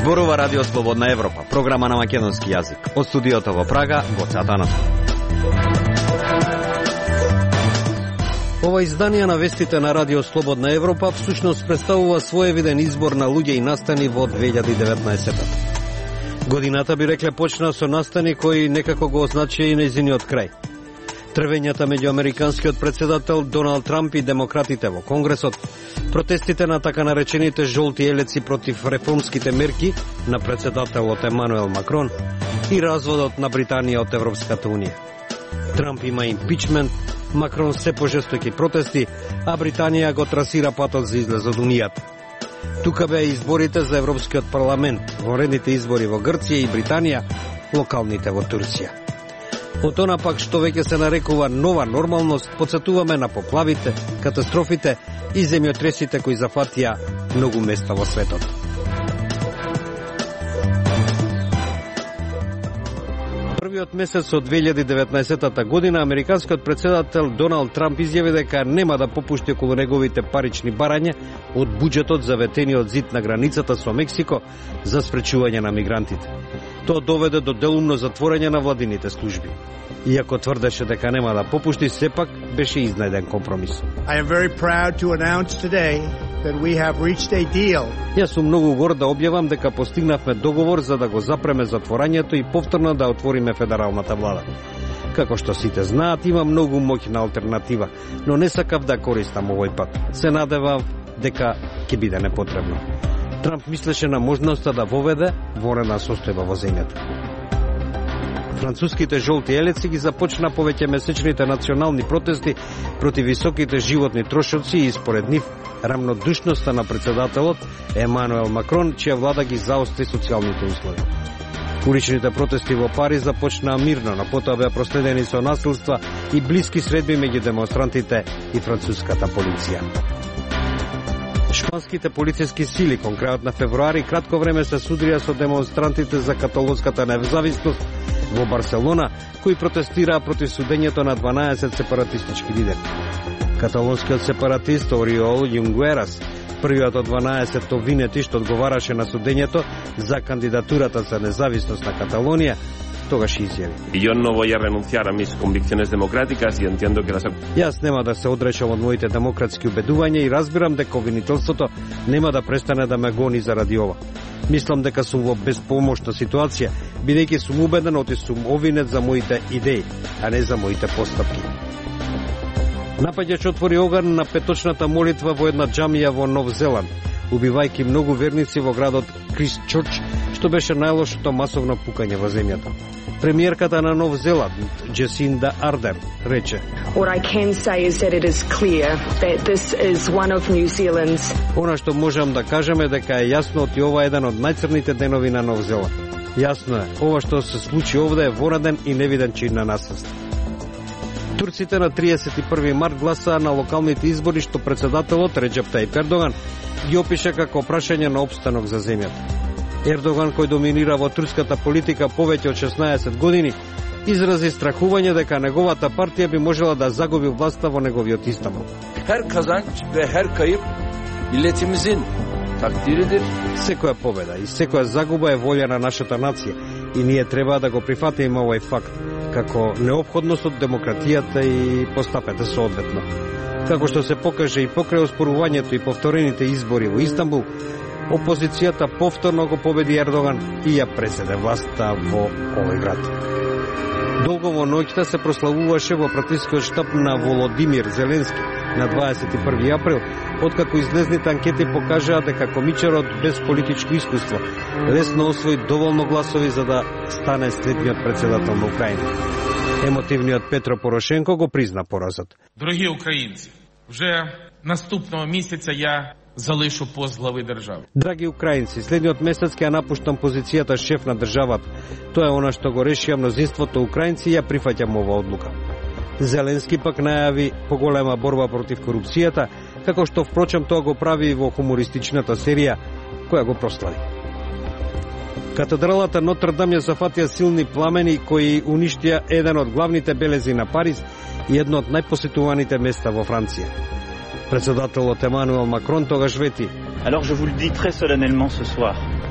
Зборува Радио Слободна Европа, програма на македонски јазик. Од студиото во Прага, Гоце Атанасов. Ова издание на вестите на Радио Слободна Европа всушност представува своевиден избор на луѓе и настани во 2019. Годината, би рекле, почна со настани кои некако го означија и нејзиниот крај. Трвењата меѓу американскиот председател Доналд Трамп и демократите во Конгресот, протестите на така наречените жолти елеци против реформските мерки на председателот Емануел Макрон и разводот на Британија од Европската Унија. Трамп има импичмент, Макрон се пожестоки протести, а Британија го трасира патот за излез од Унијата. Тука беа изборите за Европскиот парламент, вонредните избори во Грција и Британија, локалните во Турција. Од она пак што веќе се нарекува нова нормалност, подсетуваме на поплавите, катастрофите и земјотресите кои зафатија многу места во светот. Првиот месец од 2019 година американскиот председател Доналд Трамп изјави дека нема да попушти околу неговите парични барања од буџетот за ветениот зид на границата со Мексико за спречување на мигрантите. Тоа доведе до делумно затворање на владините служби. Иако тврдеше дека нема да попушти, сепак беше изнајден компромис. I am very proud to announce today that we have reached a deal. Јас сум многу горд да објавам дека постигнавме договор за да го запреме затворањето и повторно да отвориме федералната влада. Како што сите знаат, има многу моќна алтернатива, но не сакав да користам овој пат. Се надевав дека ќе биде непотребно. Трамп мислеше на можноста да воведе вонредна состојба во земјата. Француските жолти елеци ги започна повеќе месечните национални протести против високите животни трошоци и според нив рамнодушноста на председателот Емануел Макрон, чија влада ги заостри социјалните услови. Уличните протести во Париз започнаа мирно, но потоа беа проследени со насилства и блиски средби меѓу демонстрантите и француската полиција. Шпанските полициски сили кон крајот на февруари кратко време се судрија со демонстрантите за каталонската независност во Барселона, кои протестираа против судењето на 12 сепаратистички лидери. Каталонскиот сепаратист Ориол Јунгуерас, првиот од 12 обвинети што одговараше на судењето за кандидатурата за независност на Каталонија, тогаш изјави: Yo no voy a renunciar a mis convicciones democráticas y entiendo que las... Јас нема да се одречам од моите демократски убедувања и разбирам дека обвинителството нема да престане да ме гони заради ова. Мислам дека сум во безпомошна ситуација, бидејќи сум убеден оти сум обвинет за моите идеи, а не за моите постапки. Напаѓач отвори оган на петочната молитва во една џамија во Нов Зеланд, убивајќи многу верници во градот Кристчурч, што беше најлошото масовно пукање во земјата. Премиерката на Нов Зеланд, Джесинда Ардерн, рече: What I can say is that it is clear that this is one of New Zealand's... Она што можам да кажем е дека е јасно оти ова е еден од најцрните денови на Нов Зеланд. Јасно е, ова што се случи овде е вораден и невиден чин на насилство. Турците на 31 март гласаа на локалните избори што председателот Реџеп Тајип Ердоган ги опиша како прашање на опстанок за земјата. Ердоган, кој доминира во турската политика повеќе од 16 години, изрази страхување дека неговата партија би можела да загуби власта во неговиот Истанбул. Her kazanç ve her kayıp milletimizin takdiridir. Секоја победа и секоја загуба е волја на нашата нација и ние треба да го прифатиме овој факт како неопходност од демократијата и постапете соодветно. Како што се покаже и покрај оспорувањето и повторените избори во Истанбул, опозицијата повторно го победи Ердоган и ја преседе власта во овој град. Долго во ноќта се прославуваше во пратискиот штаб на Володимир Зеленски на 21 април, откако излезните анкети покажаа дека комичарот без политичко искуство лесно освои доволно гласови за да стане следниот председател на Украина. Емотивниот Петро Порошенко го призна поразот. Дорогі українці, вже наступного місяця я залишу пост глави держави. Драги украинци, следниот месец ќе напуштам позицијата шеф на државата. Тоа е она што го решија мнозинството украинци и ја прифаќам ова одлука. Зеленски пак најави поголема борба против корупцијата, како што впрочем тоа го прави и во хумористичната серија која го прослави. Катедралата Нотр-Дам ја зафатија силни пламени кои уништија еден од главните белези на Париз и едно од најпосетуваните места во Франција. Председателот Емануел Макрон тогаш вети: Alors je vous le dis très solennellement ce soir.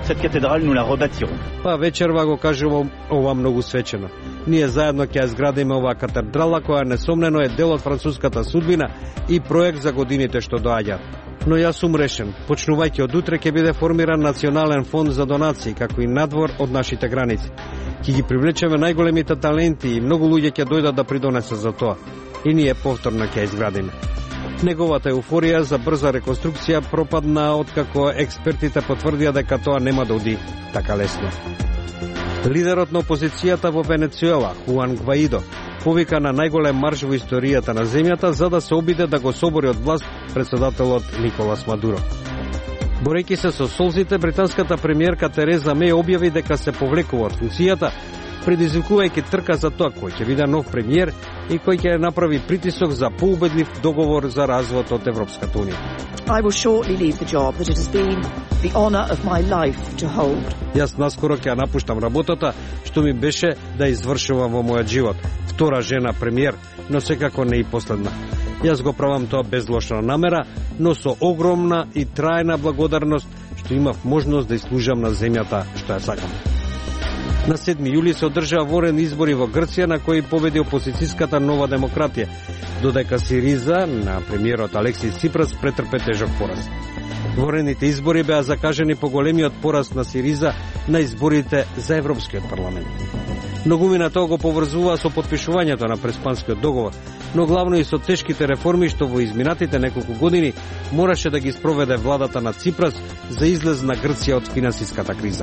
cette cathédrale, nous la rebâtirons. Па вечерва го кажува ова многу свечено. Ние заедно ќе изградиме оваа катедрала која несомнено е дел од француската судбина и проект за годините што доаѓаат. Но јас сум решен. Почнувајќи од утре ќе биде формиран национален фонд за донации, како и надвор од нашите граници. Ќе ги привлечеме најголемите таленти и многу луѓе ќе дојдат да придонесат за тоа. И ние повторно ќе изградиме. Неговата еуфорија за брза реконструкција пропадна откако експертите потврдија дека тоа нема да оди така лесно. Лидерот на опозицијата во Венецуела, Хуан Гваидо, повика на најголем марш во историјата на земјата за да се обиде да го собори од власт председателот Николас Мадуро. Борејќи се со солзите, британската премиерка Тереза Меј објави дека се повлекува од функцијата, предизвикувајќи трка за тоа кој ќе биде нов премиер и кој ќе направи притисок за поубедлив договор за развојот од Европската унија. I will shortly leave the job that it has been the honor of my life to hold. Јас наскоро ќе напуштам работата што ми беше да извршувам во мојот живот. Втора жена премиер, но секако не и последна. Јас го правам тоа без лоша намера, но со огромна и трајна благодарност што имав можност да служам на земјата што ја сакам. На 7 јули се одржаа ворени избори во Грција на кои победи опозицијската Нова демократија, додека Сириза на премиерот Алексис Ципрас претрпе тежок пораз. Ворените избори беа закажени по големиот пораз на Сириза на изборите за Европскиот парламент. Многумина тоа го поврзува со потпишувањето на Преспанскиот договор, но главно и со тешките реформи што во изминатите неколку години мораше да ги спроведе владата на Ципрас за излез на Грција од финансиската криза.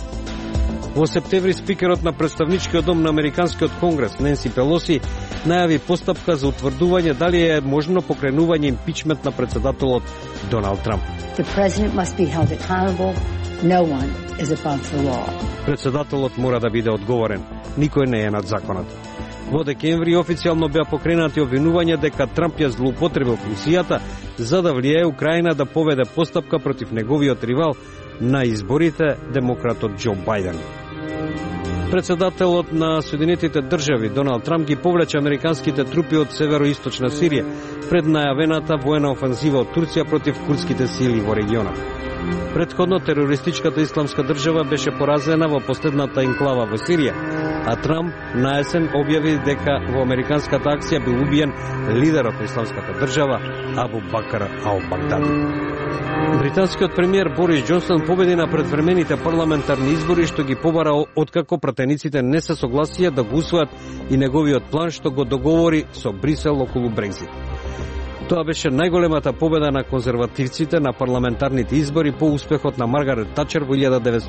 Во септември спикерот на представничкиот дом на Американскиот конгрес Ненси Пелоси најави постапка за утврдување дали е можно покренување импичмент на председателот Доналд Трамп. The president must be held accountable. No one is above the law. Председателот мора да биде одговорен. Никој не е над законот. Во декември официјално беа покренати обвинувања дека Трамп ја злоупотребил функцијата за да влијае Украина да поведе постапка против неговиот ривал на изборите, демократот Џо Бајден. Председателот на Соединетите држави Доналд Трамп ги повлече американските трупи од североисточна Сирија пред најавената воена офанзива од Турција против курдските сили во регионот. Претходно терористичката исламска држава беше поразена во последната енклава во Сирија, а Трамп на есен објави дека во американската акција бил убиен лидерот на исламската држава Абу Бакр ал-Багдади. Британскиот премиер Борис Џонсон победи на предвремените парламентарни избори што ги побара откако пратениците не се согласија да го усвојат и неговиот план што го договори со Брисел околу Брекзит. Тоа беше најголемата победа на конзервативците на парламентарните избори по успехот на Маргарет Тачер во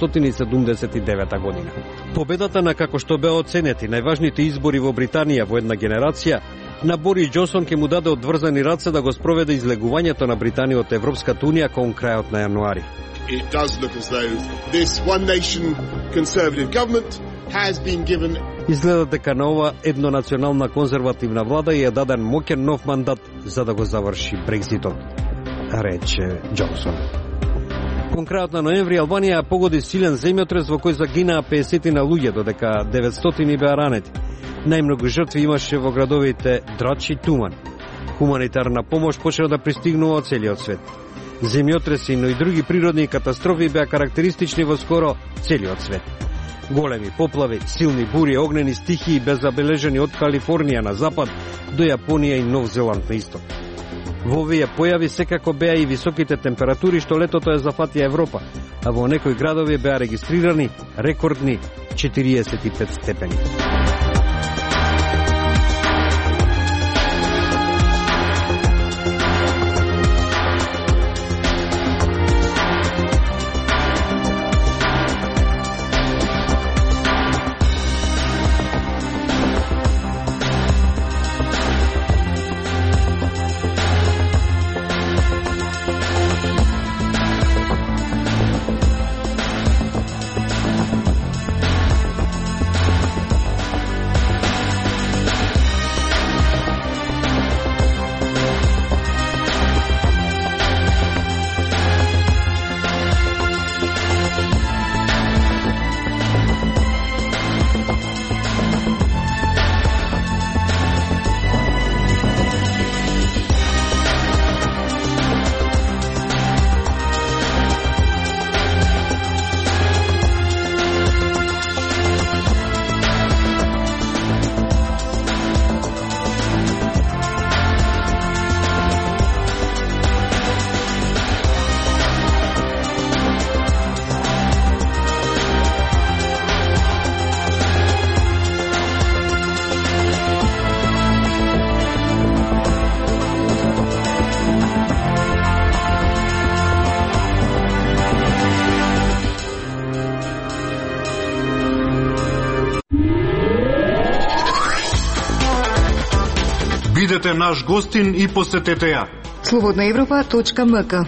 1979 година. Победата на како што беа оценети најважните избори во Британија во една генерација, на Борис Џонсон ќе му даде одврзани раце да го спроведе излегувањето на Британија од Европската унија кон крајот на јануари. It does look as though this one nation conservative government has been given. Изгледа дека на ова еднонационална конзервативна влада ја даден моќен нов мандат за да го заврши Брекзитот, рече Џонсон. Кон крајот на ноември Албанија погоди силен земјотрес во кој загинаа 50 на луѓе, додека 900 беа ранети. Најмногу жртви имаше во градовите Драч и Туман. Хуманитарна помош почна да пристигнува од целиот свет. Земјотреси, но и други природни катастрофи беа карактеристични во скоро целиот свет. Големи поплави, силни бури, огнени стихии беззабележени од Калифорнија на запад до Јапонија и Нов Зеланд на исток. Во овие појави секако беа и високите температури што летото е зафатија Европа, а во некои градови беа регистрирани рекордни 45 степени. Бидете наш гостин и посетете ја. slobodnaevropa.mk.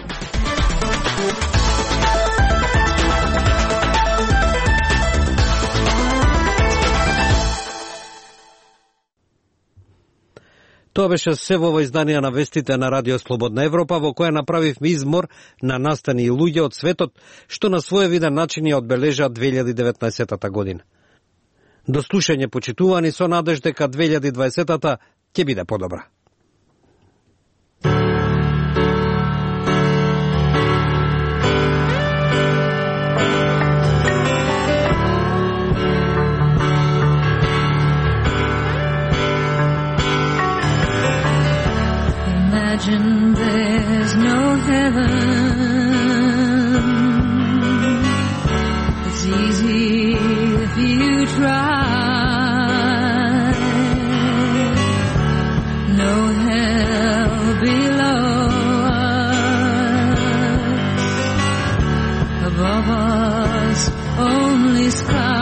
Тоа беше се во издание на вестите на Радио Слободна Европа, во која направивме измор на настани и луѓе од светот, што на своевиден начин ја одбележаат 2019 година. До слушање, почитувани, со надеж дека 2020 ќе биде подобра. Imagine there's no heaven. It's easy if you try. No hell below us. Above us, only sky.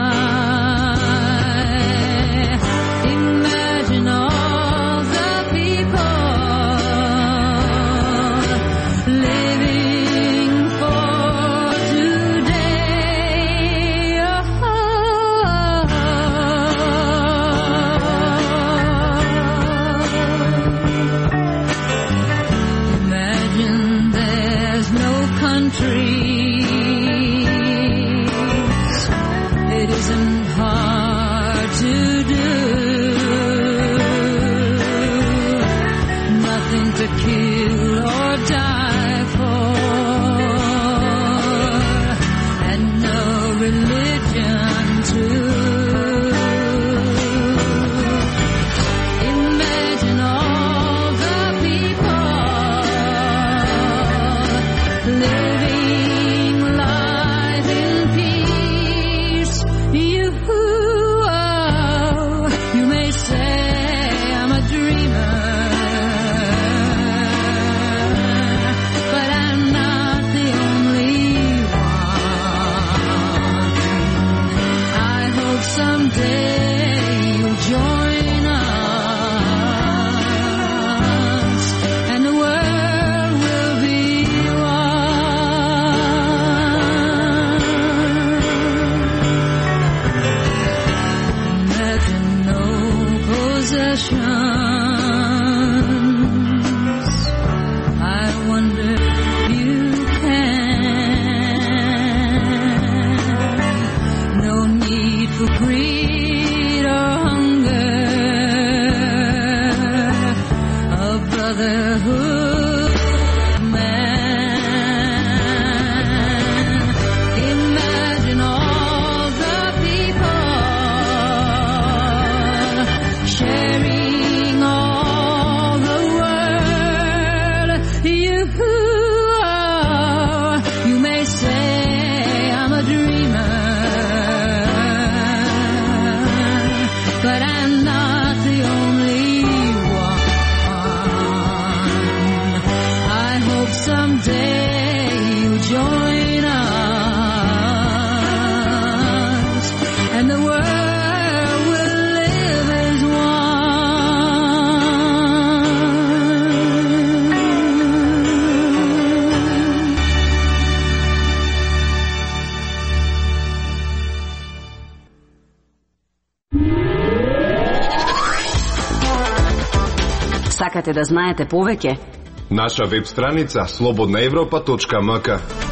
Imagine all the people living for today. Imagine there's no countries. It isn't hard to do. Nothing to kill or die for, and no religion too. Imagine all the people living life in peace. You may say I'm a dreamer, but I'm not the only one. I hope someday you'll join us, and the world will be one. Imagine no possessions. I wonder if you can. No need for greed or hunger. A brotherhood of man. Imagine all the people sharing all the world. You may say I'm a dreamer, but I'm not the only one. I hope someday you join us, and the world will live as Сакате да знаете повеќе? Наша веб страница slobodnaevropa.mk.